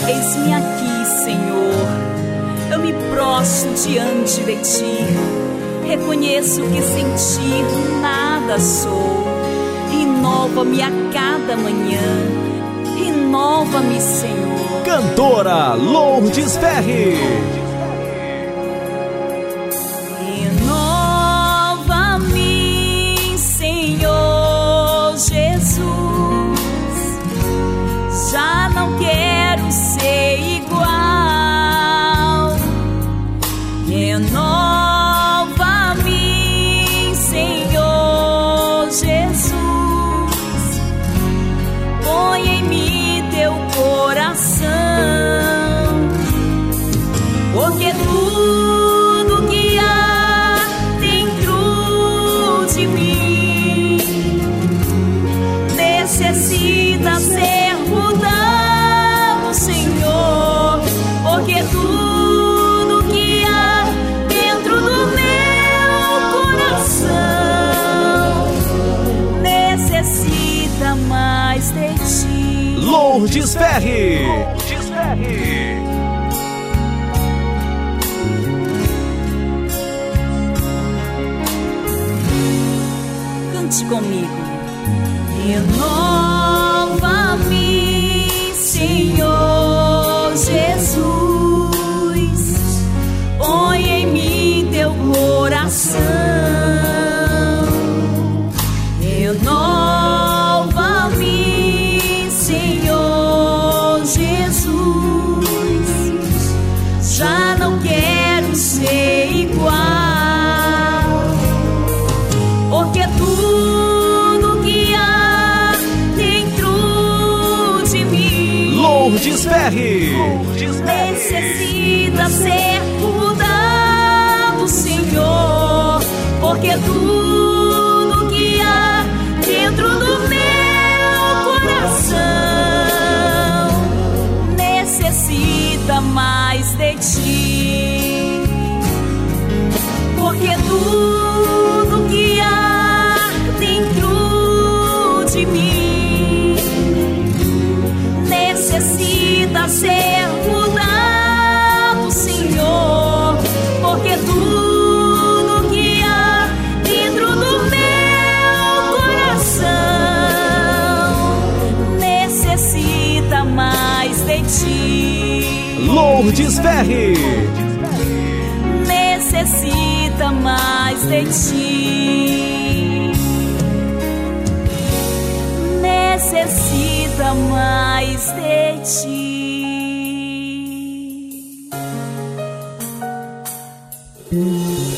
Eis-me aqui, Senhor, eu me prostro diante de Ti. Reconheço que sem Ti nada sou. Renova-me a cada manhã, renova-me, Senhor. Cantora Lourdes Ferri. Renova-me, Senhor Jesus. Já não quero ser igual. Renova-me, Senhor Jesus. Põe em mim teu coração, porque tudo que há dentro de mim necessita ser mudado, Senhor, porque tudo que há dentro do meu coração necessita mais de Ti. Lourdes Ferri. Cante comigo. Renova-me, Senhor Jesus. Põe em mim teu coração. Renova-me, Senhor Jesus. Já não quero ser igual, porque tudo que há dentro de mim Lourdes Ferri. necessita ser mudado, Senhor, porque tudo que há dentro do meu coração necessita mais de Ti, porque tudo que há dentro de mim necessita ser mudado, Senhor, porque tudo que há dentro do meu coração necessita mais de Ti. Lourdes Ferri. Necessita mais de Ti. Necessita mais de Ti.